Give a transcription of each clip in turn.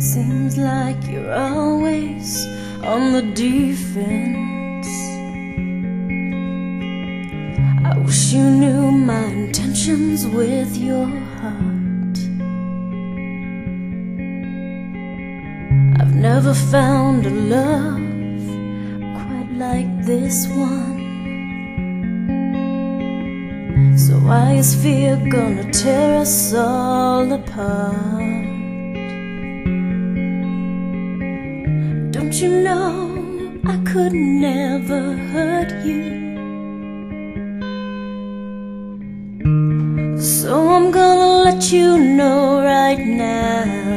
Seems like you're always on the defense. I wish you knew my intentions with your heart. I've never found a love quite like this one. So why is fear gonna tear us all apart? Don't you know I could never hurt you? So I'm gonna let you know right now.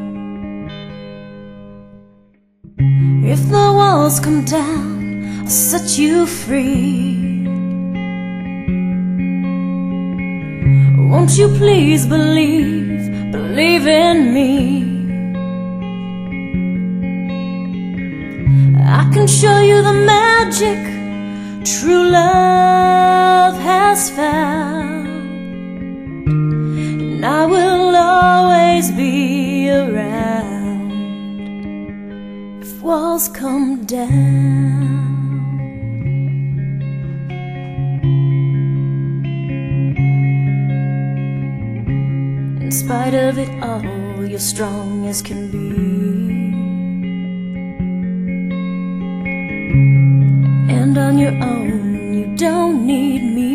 If the walls come down, I'll set you free. Won't you please believe in me? I can show you the magic true love has found, and I will always be around if walls come down. In spite of it all, you're strong as can be, and on your own, you don't need me.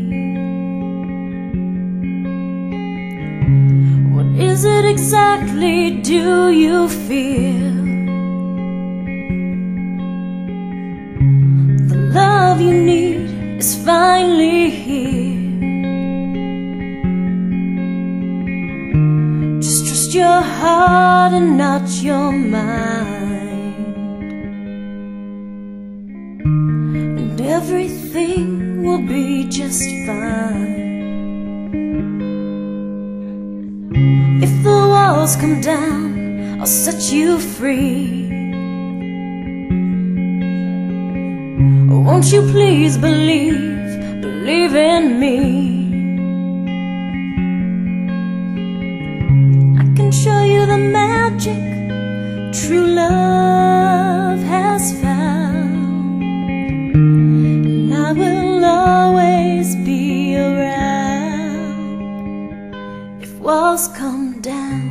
What is it exactly do you feel? The love you need is finally here. Just trust your heart and not your mind, and everything will be just fine. If the walls come down, I'll set you free. Won't you please believe in me? I can show you the magic true love has found, and I will always be around if walls come down.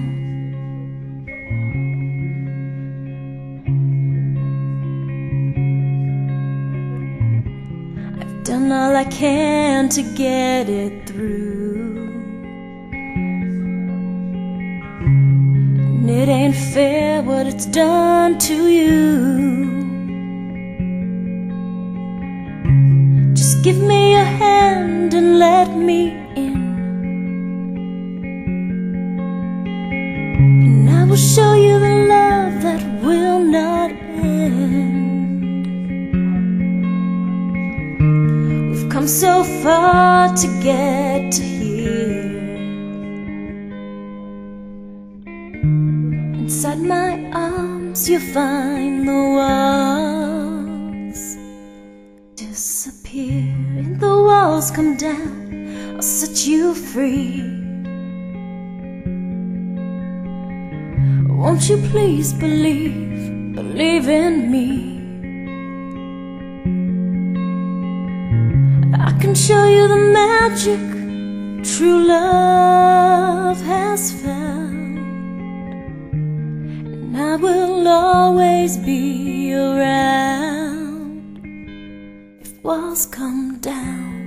I've done all I can to get it through, and it ain't fair what it's done to you. Just give me your hand and let me in, and I will show you the love that will not end. We've come so far to get to here. Inside my arms you'll find the walls disappear, and the walls come down, I'll set you free. Won't you please believe in me? I can show you the magic true love has found, and I will always be around if walls come down.